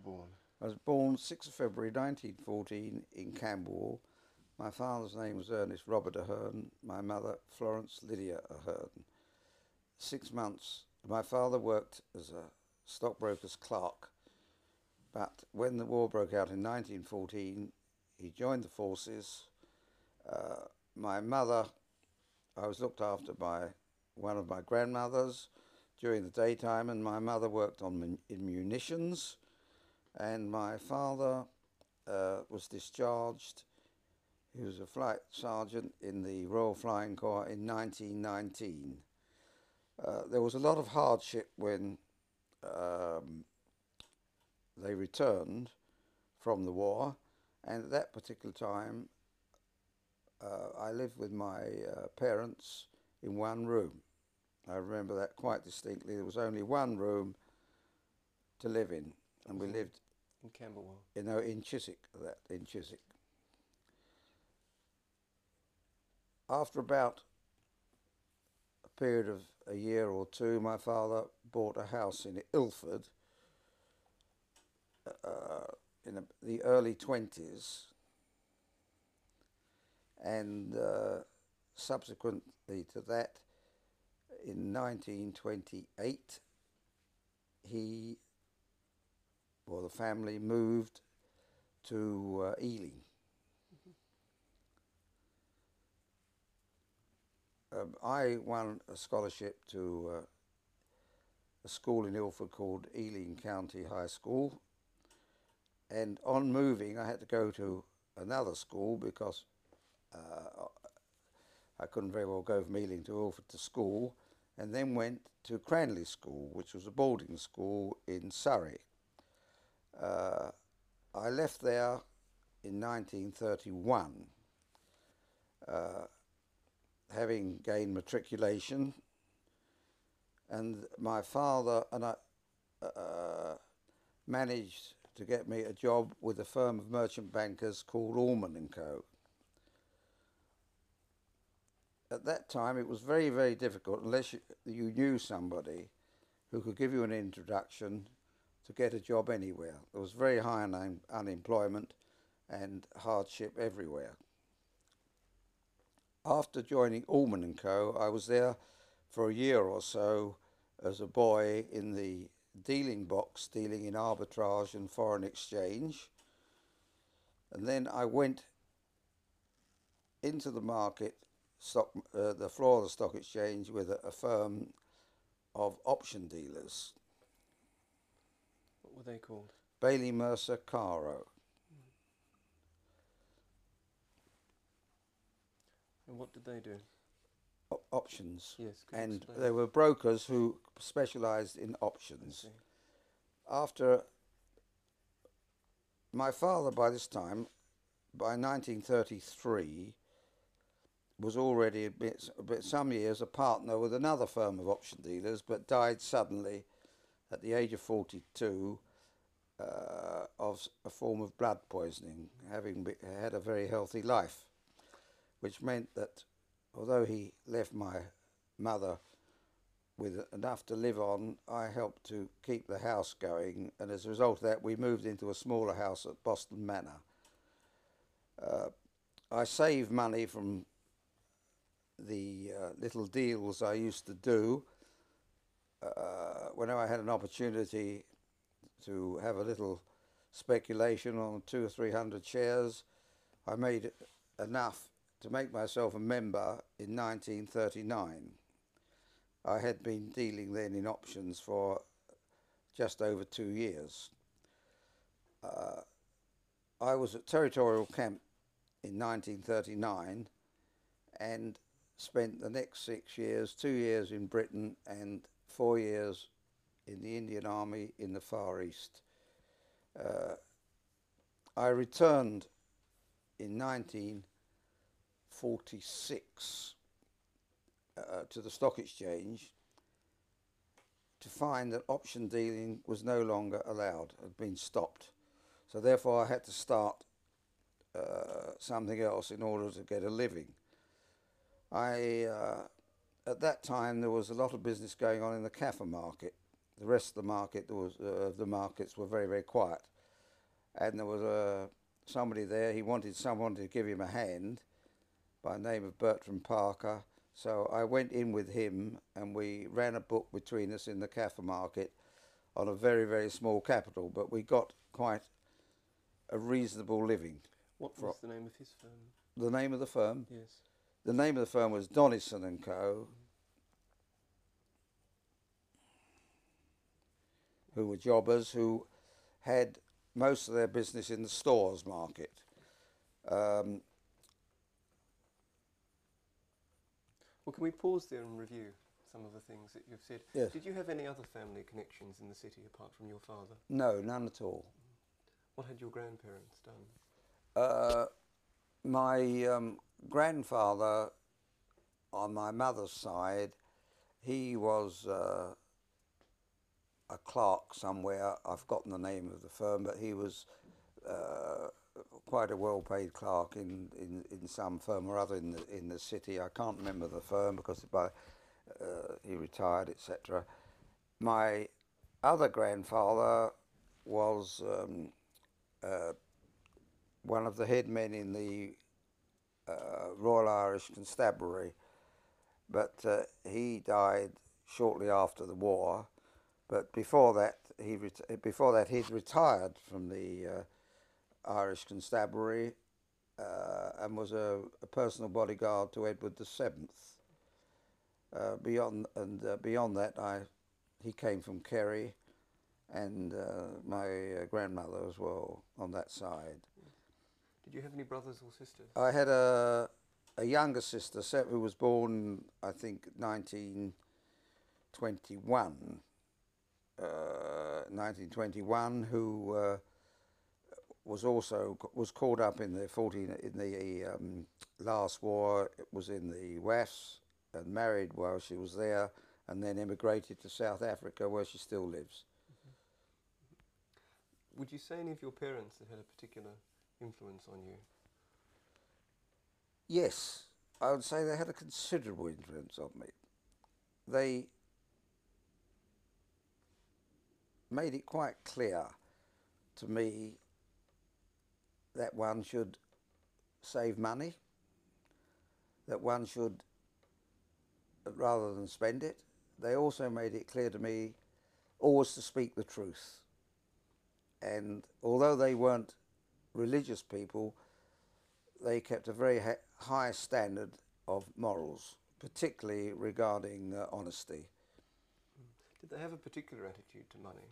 born? I was born 6th of February 1914 in Camberwell. My father's name was Ernest Robert Ahern, my mother Florence Lydia Ahern. 6 months. My father worked as a stockbroker's clerk, but when the war broke out in 1914, he joined the forces. My mother, I was looked after by one of my grandmothers during the daytime, and my mother worked in munitions, and my father was discharged. He was a flight sergeant in the Royal Flying Corps in 1919. There was a lot of hardship when they returned from the war, and at that particular time I lived with my parents in one room. I remember that quite distinctly. There was only one room to live in, and we lived in Camberwell. In Chiswick. In Chiswick. After about a period of a year or two, my father bought a house in Ilford in the early 20s, and subsequently to that, in 1928, the family moved to Ealing. I won a scholarship to a school in Ilford called Ealing County High School, and on moving I had to go to another school because I couldn't very well go from Ealing to Ilford to school, and then went to Cranley School, which was a boarding school in Surrey. I left there in 1931, having gained matriculation, and my father and I managed to get me a job with a firm of merchant bankers called Allman & Co. At that time it was very, very difficult, unless you knew somebody who could give you an introduction, to get a job anywhere. There was very high unemployment and hardship everywhere. After joining Allman & Co., I was there for a year or so as a boy in the dealing box, dealing in arbitrage and foreign exchange. And then I went into the market, the floor of the stock exchange, with a firm of option dealers. What were they called? Bailey Mercer Caro. And what did they do? Options. Yes, and explain. There were brokers who specialised in options. After my father, by this time, by 1933, was already some years a partner with another firm of option dealers, but died suddenly at the age of 42 of a form of blood poisoning, having had a very healthy life, which meant that although he left my mother with enough to live on, I helped to keep the house going, and as a result of that we moved into a smaller house at Boston Manor. I saved money from the little deals I used to do. Whenever I had an opportunity to have a little speculation on 200 or 300 shares, I made enough to make myself a member in 1939. I had been dealing then in options for just over 2 years. I was at Territorial Camp in 1939 and spent the next 6 years, 2 years in Britain and 4 years in the Indian Army in the Far East. I returned in 1946 to the stock exchange to find that option dealing was no longer allowed, had been stopped. So therefore I had to start something else in order to get a living. At that time there was a lot of business going on in the Kaffir market. The rest of the market, the markets were very, very quiet. and there was somebody there. He wanted someone to give him a hand by the name of Bertram Parker. So I went in with him, and we ran a book between us in the Kaffir market on a very, very small capital, but we got quite a reasonable living. What was the name of his firm? The name of the firm? Yes. The name of the firm was Donison and Co., who were jobbers who had most of their business in the stores market. Well, can we pause there and review some of the things that you've said? Yes. Did you have any other family connections in the city apart from your father? No, none at all. What had your grandparents done? My grandfather, on my mother's side, he was a clerk somewhere. I've forgotten the name of the firm, but he was quite a well-paid clerk in some firm or other in the city. I can't remember the firm because he retired, etc. My other grandfather was one of the head men in the Royal Irish Constabulary, but he died shortly after the war. But before that, he'd retired from the Irish Constabulary and was a personal bodyguard to Edward VII. Beyond that, he came from Kerry, and my grandmother as well on that side. Did you have any brothers or sisters? I had a younger sister who was born, I think, 1921, who was caught up in the last war. It was in the WAFs, and married while she was there, and then emigrated to South Africa, where she still lives. Would you say any of your parents that had a particular influence on you? Yes, I would say they had a considerable influence on me. They made it quite clear to me that one should save money, that one should, rather than spend it. They also made it clear to me always to speak the truth. And although they weren't religious people, they kept a very high standard of morals, particularly regarding honesty. Did they have a particular attitude to money?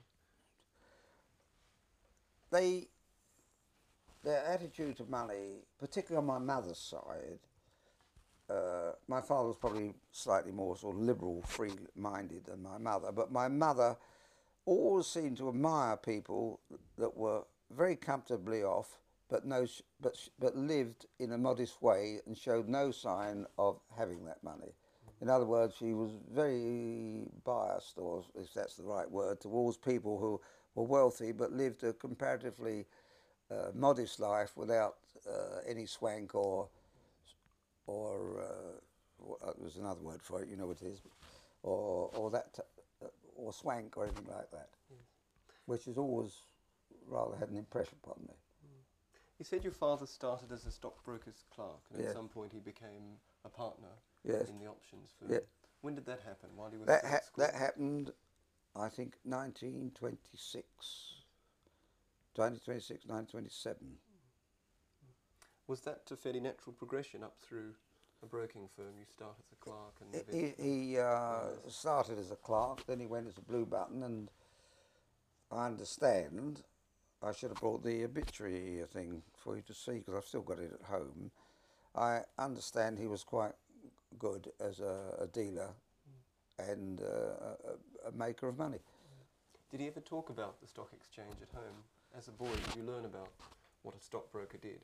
Their attitude to money, particularly on my mother's side, my father was probably slightly more sort of liberal, free-minded than my mother, but my mother always seemed to admire people that were very comfortably off, but lived in a modest way and showed no sign of having that money. In other words, she was very biased, or if that's the right word, towards people who were wealthy but lived a comparatively modest life without any swank or there's another word for it, you know what it is, or swank or anything like that, which has always rather had an impression upon me. You said your father started as a stockbroker's clerk, and Yeah. at some point he became a partner Yes. in the options firm. Yeah. When did that happen? While he was still at school? That happened, I think, 1926, 1927. Was that a fairly natural progression up through a broking firm? You start as a clerk and He started as a clerk, then he went as a blue button, and I understand, I should have brought the obituary thing for you to see because I've still got it at home. I understand he was quite good as a dealer and a maker of money. Did he ever talk about the stock exchange at home? As a boy, did you learn about what a stockbroker did?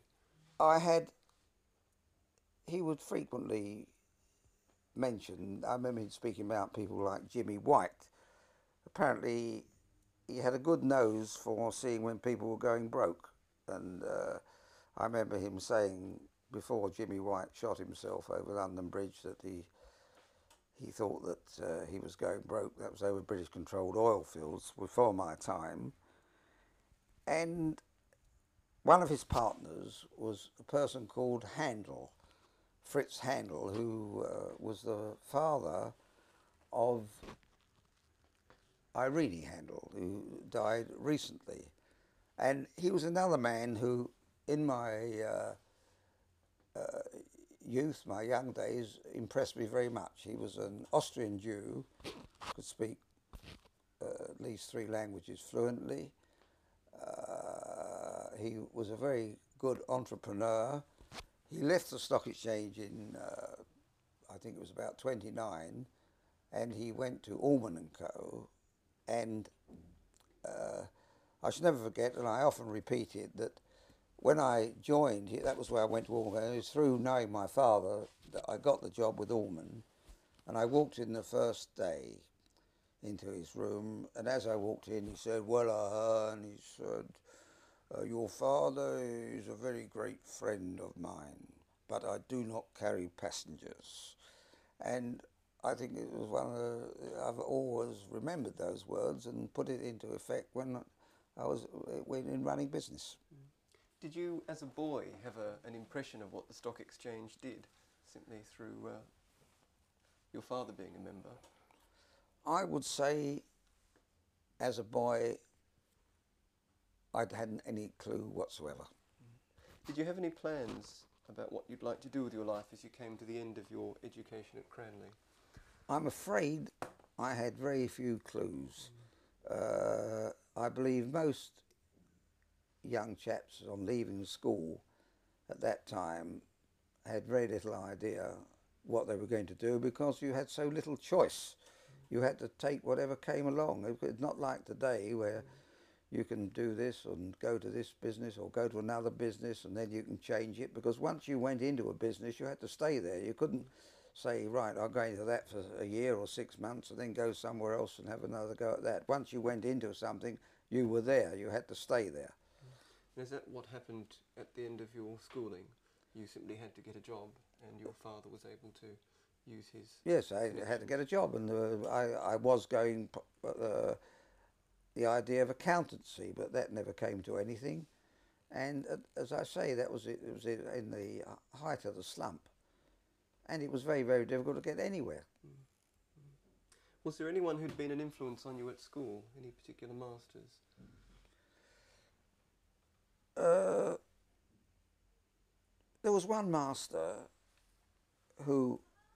He would frequently mention, I remember him speaking about people like Jimmy White. Apparently he had a good nose for seeing when people were going broke, and I remember him saying before Jimmy White shot himself over London Bridge that he thought that he was going broke. That was over British controlled oil fields before my time. And one of his partners was a person called Handel, Fritz Handel, who was the father of Irene Handel, who died recently. And he was another man who, in my youth, my young days, impressed me very much. He was an Austrian Jew, could speak at least 3 languages fluently. He was a very good entrepreneur. He left the stock exchange in, I think it was about 29, and he went to Allman and Co. And I should never forget, and I often repeat it, that when I joined, that was where I went to Allman. It was through knowing my father that I got the job with Allman. And I walked in the first day into his room, and as I walked in, he said, "Well, Ahern," he said, "your father is a very great friend of mine, but I do not carry passengers." And I think it was I've always remembered those words and put it into effect when I was in running business. Did you, as a boy, have an impression of what the stock exchange did, simply through your father being a member? I would say, as a boy, I hadn't any clue whatsoever. Did you have any plans about what you'd like to do with your life as you came to the end of your education at Cranleigh? I'm afraid I had very few clues. I believe most young chaps on leaving school at that time had very little idea what they were going to do, because you had so little choice. You had to take whatever came along. It's not like today where you can do this and go to this business or go to another business and then you can change it, because once you went into a business you had to stay there. You couldn't say, right, I'll go into that for a year or 6 months and then go somewhere else and have another go at that. Once you went into something, you were there. You had to stay there. And is that what happened at the end of your schooling? You simply had to get a job and your father was able to use his... Yes, I had to get a job, and I was going the idea of accountancy, but that never came to anything. And as I say, that was it was in the height of the slump, and it was very, very difficult to get anywhere. Was there anyone who'd been an influence on you at school? Any particular masters? There was one master who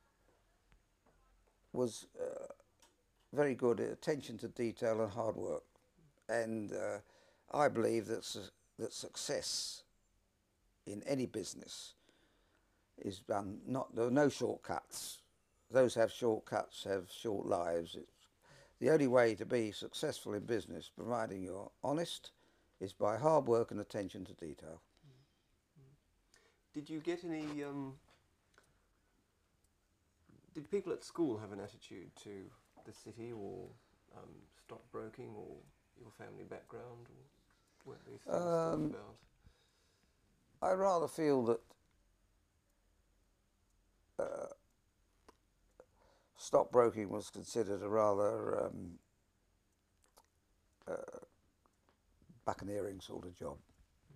was very good at attention to detail and hard work, and I believe that success in any business is done. There are no shortcuts. Those who have shortcuts have short lives. The only way to be successful in business, providing you're honest, is by hard work and attention to detail. Did you get any... did people at school have an attitude to the city or stockbroking or your family background? Or weren't these things talked about? I rather feel that stockbroking was considered a rather buccaneering sort of job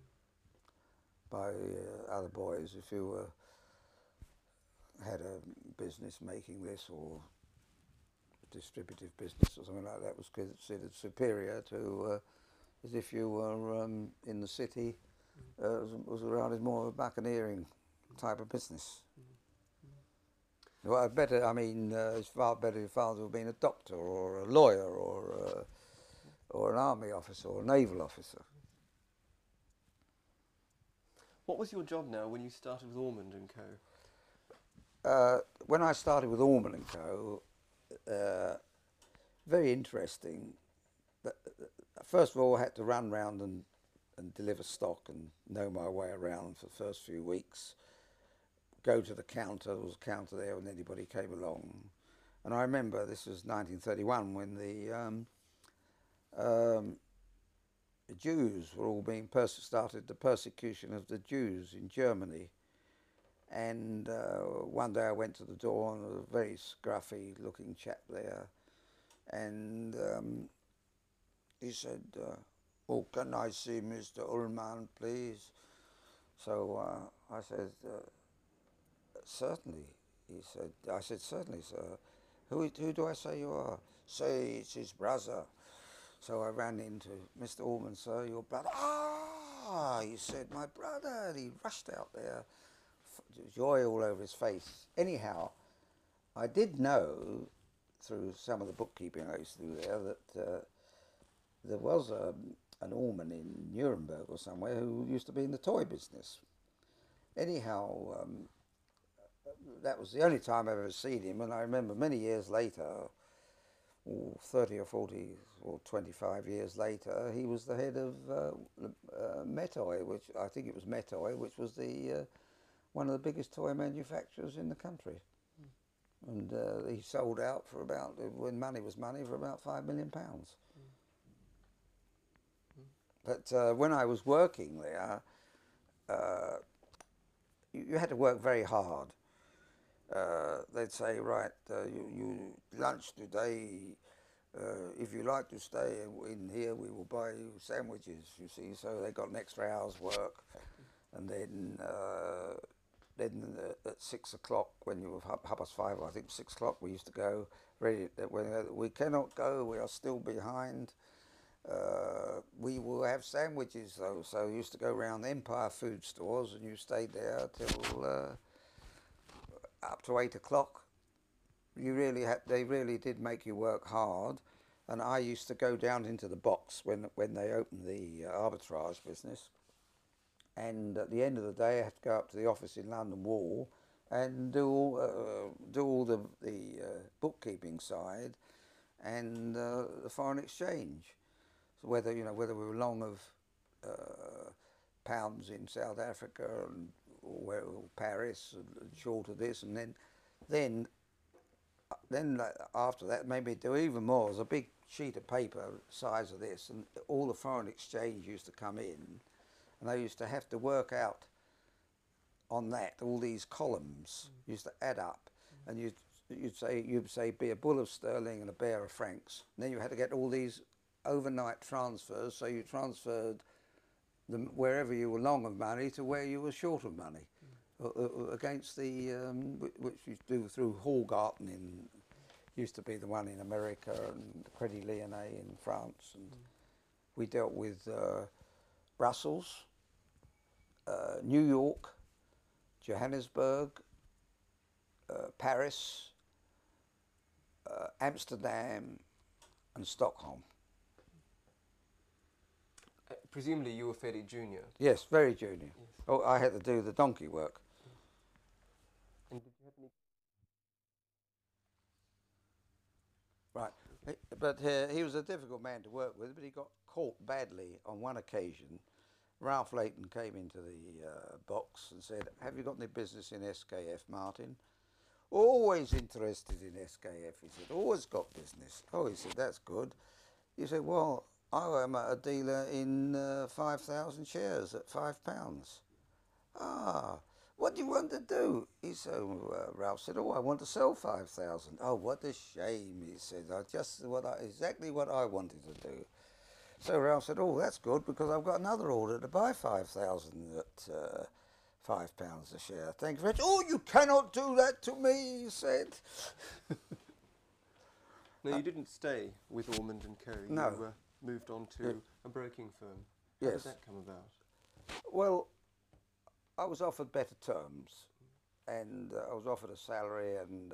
by other boys. If you had a business making this, or a distributive business or something like that, was considered superior to as if you were in the city. Was regarded more of a buccaneering type of business. Well, it's far better if your father would have been a doctor or a lawyer or an army officer or a naval officer. What was your job now when you started with Ormond and Co? When I started with Allman and Co, very interesting. First of all, I had to run round and deliver stock and know my way around for the first few weeks. Go to the counter. There was a counter there when anybody came along. And I remember this was 1931 when the Jews were all being started the persecution of the Jews in Germany. And one day I went to the door and there was a very scruffy looking chap there, and he said, "Oh, can I see Mr. Ullman, please?" So I said, "Certainly." I said, "Certainly, sir. Who do I say you are?" "Say it's his brother." So I ran into Mr. Ullman, "Sir, your brother." "Ah," he said, "my brother." And he rushed out there, joy all over his face. Anyhow, I did know through some of the bookkeeping I used to do there that there was an Ullman in Nuremberg or somewhere who used to be in the toy business. Anyhow, that was the only time I ever seen him, and I remember many years later, 30 or 40 or 25 years later, he was the head of Metoy, which I think it was Metoy, which was the one of the biggest toy manufacturers in the country. And he sold out for about, when money was money, for about £5 million. But when I was working there, you had to work very hard. They'd say, "Right, you lunch today. If you like to stay in here, we will buy you sandwiches." You see, so they got an extra hour's work, and then at 6 o'clock, when you were 5:30, I think 6 o'clock, we used to go. Ready? We cannot go. We are still behind. We will have sandwiches though, so you used to go around Empire food stores, and you stayed there till up to 8 o'clock. You really they really did make you work hard, and I used to go down into the box when they opened the arbitrage business, and at the end of the day I had to go up to the office in London Wall and do all the bookkeeping side and the foreign exchange. So whether we were long of pounds in South Africa or Paris and short of this, and then after that maybe do even more. It was a big sheet of paper size of this, and all the foreign exchange used to come in, and I used to have to work out on that. All these columns used to add up, and you'd say be a bull of sterling and a bear of francs. And then you had to get all these overnight transfers, so you transferred them wherever you were long of money to where you were short of money, against the which you do through Hallgarten used to be the one in America, and Credit Lyonnais in France, and we dealt with Brussels, New York, Johannesburg, Paris, Amsterdam, and Stockholm. Presumably you were fairly junior. Yes, very junior. Yes. Oh, I had to do the donkey work. And did you have any? Right, but he was a difficult man to work with, but he got caught badly on one occasion. Ralph Layton came into the box and said, "Have you got any business in SKF, Martin?" "Always interested in SKF," he said, "always got business." "Oh," he said, "that's good." He said, "Well, I am a dealer in 5,000 shares at £5. "Ah, what do you want to do?" He said. Ralph said, "Oh, I want to sell 5,000. "Oh, what a shame," he said. Exactly what I wanted to do." So Ralph said, "Oh, that's good, because I've got another order to buy 5,000 at £5 a share. Thank you very much." "Oh, you cannot do that to me," he said. No, you didn't stay with Ormond and Co. No. You moved on to a broking firm. How Yes. did that come about? Well, I was offered better terms, and I was offered a salary, and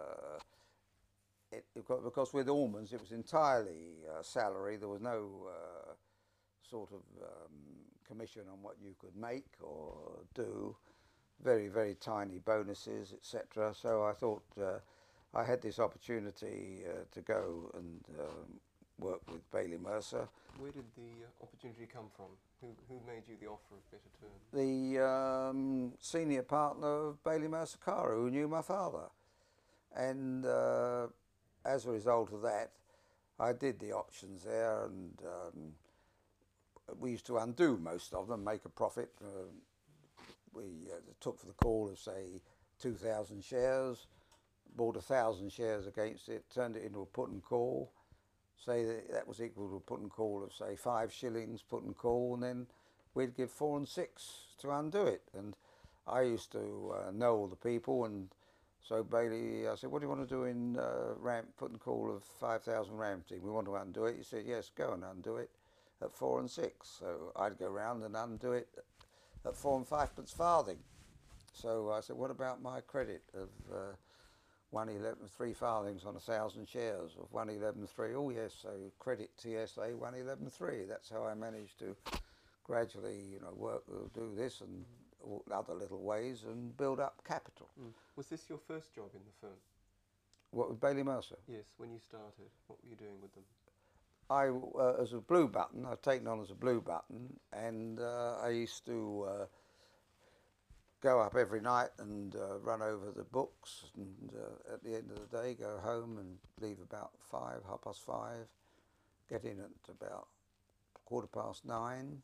because with Allmans it was entirely salary. There was no sort of commission on what you could make or do. Very, very tiny bonuses, etc. So I thought I had this opportunity to go and work with Bailey Mercer. Where did the opportunity come from? Who made you the offer of better terms? The senior partner of Bailey Mercer Cara, who knew my father. And as a result of that, I did the options there, and we used to undo most of them, make a profit. We took for the call of, say, 2,000 shares, bought 1,000 shares against it, turned it into a put and call, say that was equal to a put and call of say 5 shillings put and call, and then we'd give 4 and 6 to undo it. And I used to know all the people, and so Bailey, I said, what do you want to do in put and call of 5,000 Ramsey? We want to undo it. He said, yes, go and undo it at 4 and 6. So I'd go round and undo it at 4 and 5 farthing. So I said, what about my credit of 111 3 farthings on 1,000 shares of 111 3? Oh yes, so credit TSA 111 3. That's how I managed to gradually, do this and all other little ways and build up capital. Was this your first job in the firm? What, with Bailey Mercer? Yes, when you started, what were you doing with them? I, as a blue button, I've taken on as a blue button, and I used to go up every night and run over the books, and at the end of the day go home and leave about 5:30, get in at about 9:15.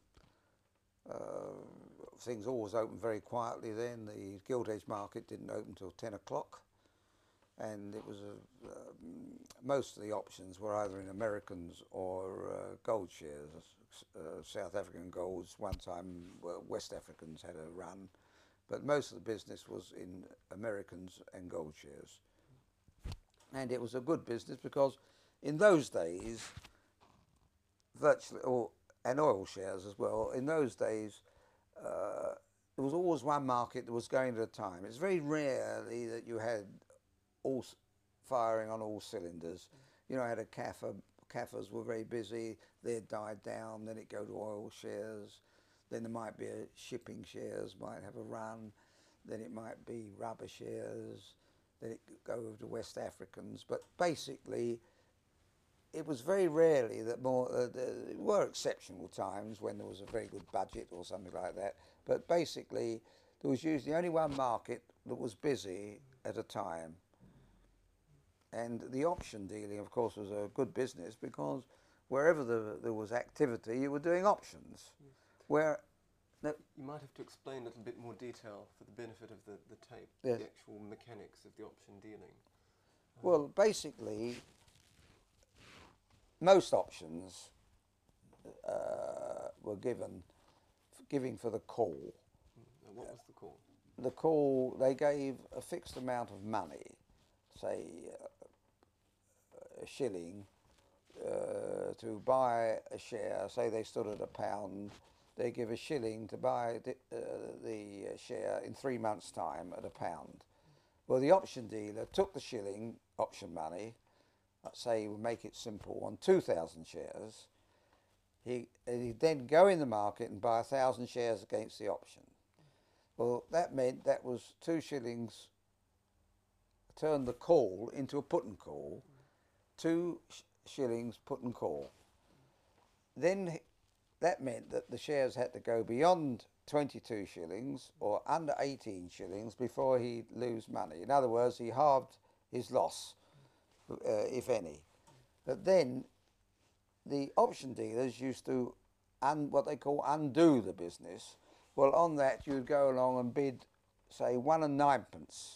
Things always opened very quietly then. The gilt edge market didn't open until 10 o'clock, and it was most of the options were either in Americans or gold shares. South African golds, one time West Africans had a run, but most of the business was in Americans and gold shares. And it was a good business because in those days, and oil shares as well, in those days, there was always one market that was going at a time. It's very rarely that you had all firing on all cylinders. You know, I had a Kaffers were very busy, they'd died down, then it'd go to oil shares, then there might be a shipping shares, might have a run, then it might be rubber shares, then it could go over to West Africans. But basically, it was very rarely that there were exceptional times when there was a very good budget or something like that, but basically there was usually only one market that was busy at a time. And the option dealing, of course, was a good business because wherever there was activity, you were doing options. You might have to explain a little bit more detail for the benefit of the tape, yes. The actual mechanics of the option dealing. Well, basically, most options were giving for the call. What was the call? The call, they gave a fixed amount of money, say a shilling, to buy a share. Say they stood at £1, they give a shilling to buy the share in 3 months' time at £1. Well, the option dealer took the shilling option money, let's say we'll make it simple, on 2,000 shares. He'd then go in the market and buy 1,000 shares against the option. Well, that meant that was 2 shillings turned the call into a put and call, 2 shillings put and call. Then that meant that the shares had to go beyond 22 shillings or under 18 shillings before he'd lose money. In other words, he halved his loss, if any. But then the option dealers used to what they call undo the business. Well, on that you'd go along and bid, say, 1 9/9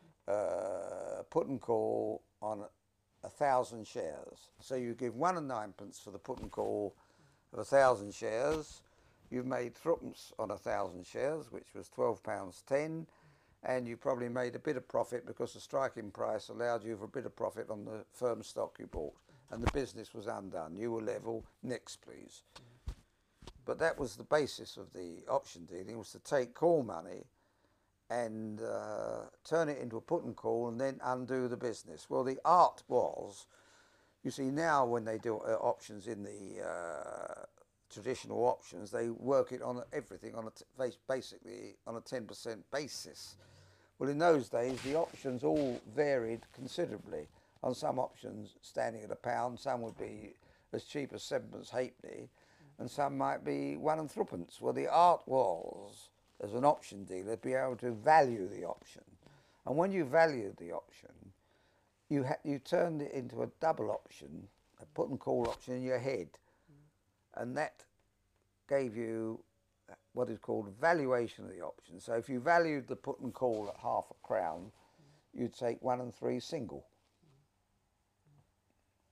put and call on 1,000 shares. So you give 1 9/9 for the put and call of 1,000 shares. You've made threepence on 1,000 shares, which was £12.10, and you probably made a bit of profit because the striking price allowed you for a bit of profit on the firm stock you bought, and the business was undone. You were level. Next, please. But that was the basis of the option dealing, was to take call money and turn it into a put and call and then undo the business. Well, the art was, you see, now when they do options in the traditional options, they work it on everything on basically on a 10% basis. Well, in those days, the options all varied considerably. On some options, standing at £1, some would be as cheap as 7 halfpenny, and some might be 1 3/4. Well, the art was, as an option dealer, to be able to value the option. And when you valued the option, you turned it into a double option, a put and call option in your head. And that gave you what is called valuation of the option. So if you valued the put and call at £0.5, you'd take 1 3 single.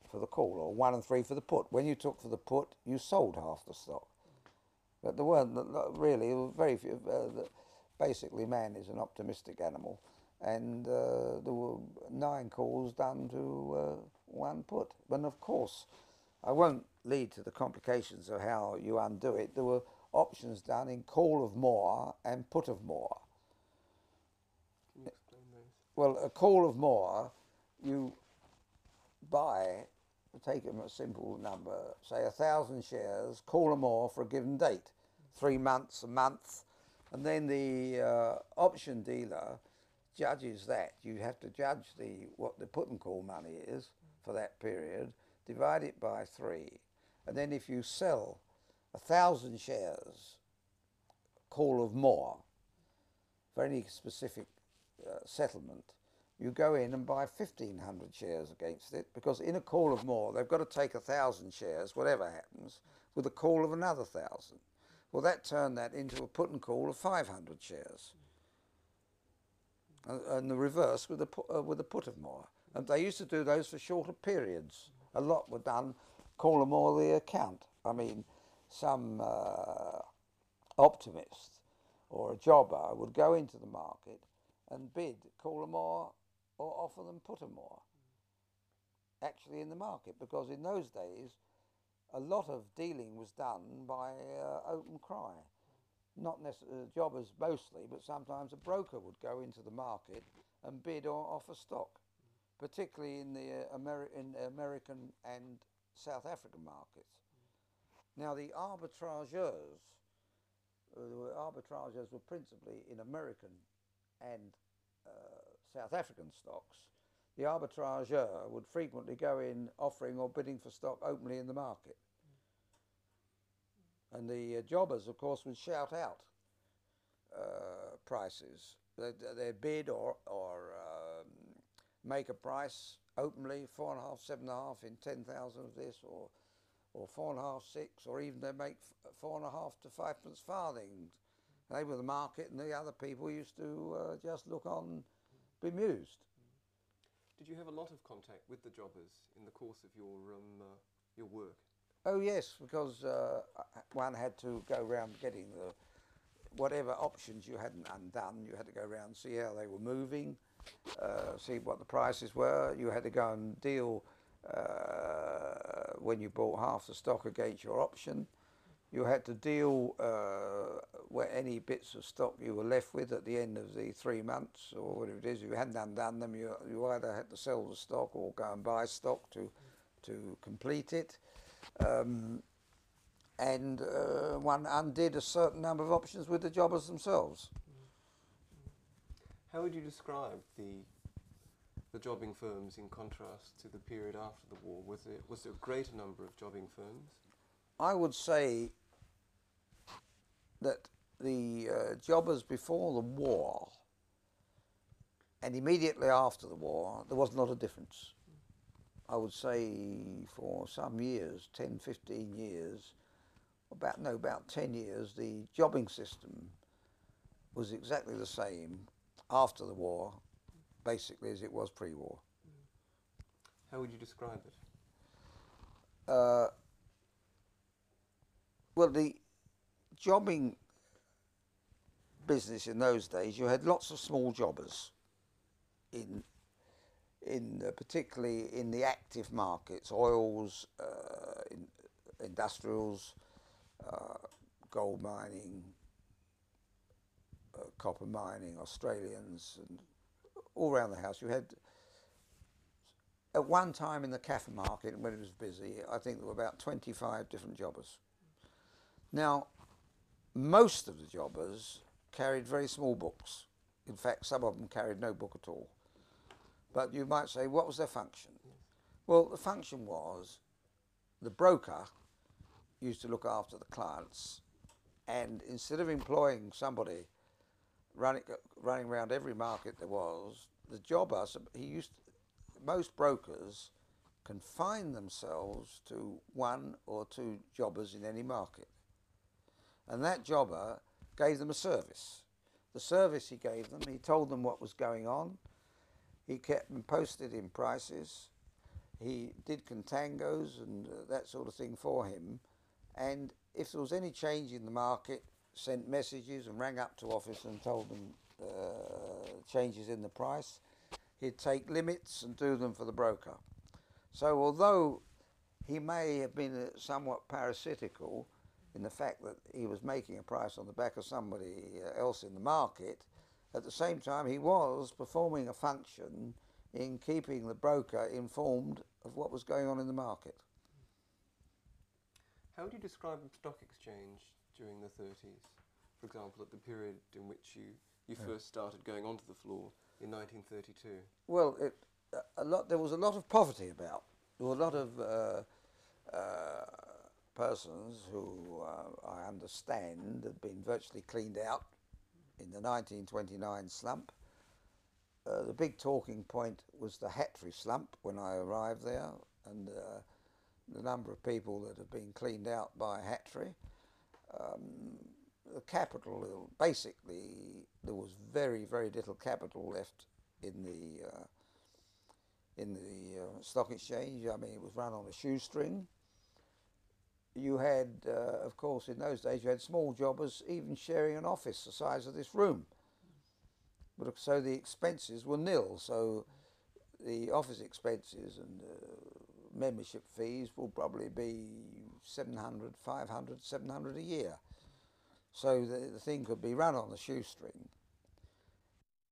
for the call, or 1 and 3 for the put. When you took for the put, you sold half the stock. But there weren't really, very few. Basically, man is an optimistic animal, and there were 9 calls done to 1 put. But of course, I won't lead to the complications of how you undo it. There were options done in call of more and put of more. Can you explain those? Well, a call of more, you buy, take a simple number, say 1,000 shares, call them more for a given date, 3 months, a month, and then the option dealer judges that. You have to judge what the put and call money is for that period, divide it by 3, and then if you sell 1,000 shares, call of more, for any specific settlement, you go in and buy 1,500 shares against it, because in a call of more, they've got to take 1,000 shares, whatever happens, with a call of another 1,000. Well, that turned that into a put and call of 500 shares. And the reverse with a put of more. And they used to do those for shorter periods. A lot were done, call them more the account. I mean, some optimist or a jobber would go into the market and bid, call them more, or offer them put them more, actually in the market, because in those days a lot of dealing was done by open cry. Not necessarily jobbers mostly, but sometimes a broker would go into the market and bid or offer stock, particularly in the American and South African markets. Now the arbitrageurs were principally in American and South African stocks. The arbitrageur would frequently go in offering or bidding for stock openly in the market. And the jobbers, of course, would shout out prices. They'd bid or make a price openly, 4.5, 7.5 in 10,000 of this, or 4.5, 6, or even they make 4.5 to 5 pence farthing. They were the market, and the other people used to just look on, bemused. Did you have a lot of contact with the jobbers in the course of your work? Oh yes, because one had to go around getting whatever options you hadn't undone. You had to go around and see how they were moving, see what the prices were. You had to go and deal when you bought half the stock against your option. You had to deal where any bits of stock you were left with at the end of the 3 months, or whatever it is. If you hadn't undone them, you either had to sell the stock or go and buy stock to complete it. And one undid a certain number of options with the jobbers themselves. How would you describe the jobbing firms in contrast to the period after the war? Was there a greater number of jobbing firms? I would say that the jobbers before the war and immediately after the war, there was not a difference. I would say for some years, 10, 15 years, about 10 years, the jobbing system was exactly the same after the war, basically, as it was pre-war. How would you describe it? Well, the jobbing business in those days, you had lots of small jobbers particularly in the active markets, oils, industrials, gold mining, copper mining, Australians, and all around the house. You had, at one time in the Kaffir market, when it was busy, I think there were about 25 different jobbers. Now, most of the jobbers carried very small books. In fact, some of them carried no book at all. But you might say, what was their function? Well, the function was the broker used to look after the clients, and instead of employing somebody running around every market there was, the jobber, most brokers confined themselves to 1 or 2 jobbers in any market. And that jobber gave them a service. The service he gave them, he told them what was going on, he kept them posted in prices, he did contangos and that sort of thing for him. And if there was any change in the market, sent messages and rang up to office and told them changes in the price. He'd take limits and do them for the broker. So although he may have been somewhat parasitical in the fact that he was making a price on the back of somebody else in the market, at the same time he was performing a function in keeping the broker informed of what was going on in the market. How would you describe the stock exchange during the 30s? For example, at the period in which you first started going onto the floor in 1932. Well, there was a lot of poverty about. There were a lot of persons who I understand had been virtually cleaned out in the 1929 slump. The big talking point was the Hatry slump when I arrived there, and the number of people that had been cleaned out by Hatry. The capital, basically, there was very, very little capital left in the stock exchange. I mean, it was run on a shoestring. You had, of course, in those days, you had small jobbers even sharing an office the size of this room. But so the expenses were nil. So the office expenses and membership fees will probably be 700, 500, 700 a year. So the thing could be run on a shoestring.